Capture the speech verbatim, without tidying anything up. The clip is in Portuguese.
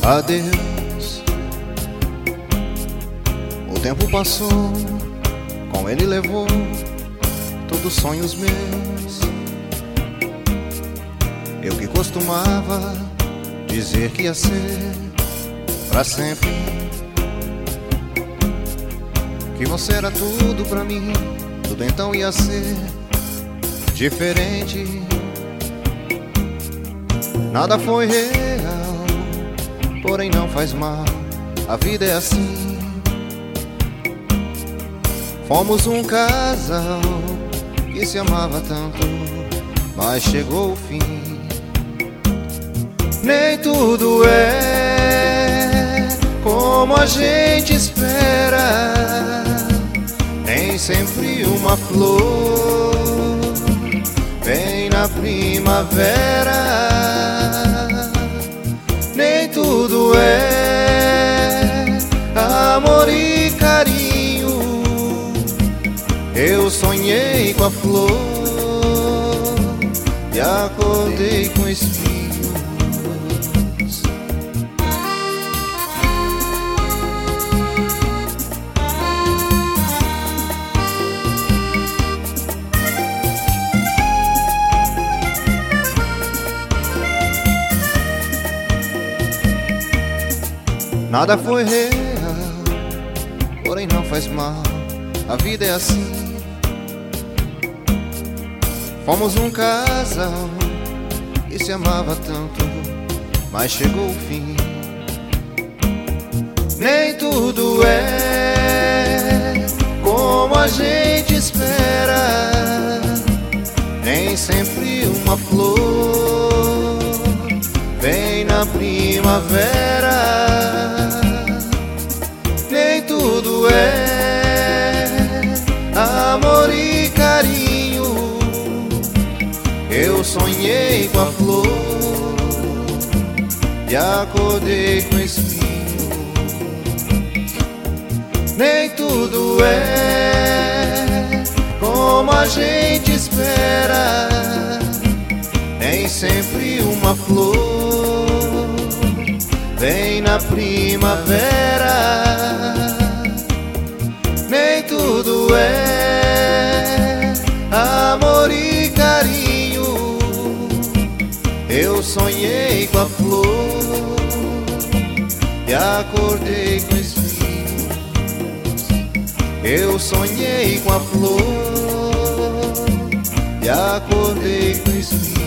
Adeus. O tempo passou, com ele levou todos os sonhos meus. Eu que costumava dizer que ia ser pra sempre, que você era tudo pra mim, tudo então ia ser diferente. Nada foi real, porém não faz mal, a vida é assim. Fomos um casal que se amava tanto, mas chegou o fim. Nem tudo é como a gente espera, nem sempre uma flor vem na primavera. Nem tudo é amor e carinho. Eu sonhei com a flor e acordei com espinhos. Nada foi real, porém não faz mal, a vida é assim. Fomos um casal que se amava tanto, mas chegou o fim. Nem tudo é como a gente espera, nem sempre uma flor vem na primavera. Nem tudo é amor e carinho. Eu sonhei com a flor e acordei com espinhos. Nem tudo é como a gente espera, nem sempre uma flor vem na primavera. Nem tudo é amor e carinho. Eu sonhei com a flor e acordei com espinhos. Eu sonhei com a flor e acordei com espinhos.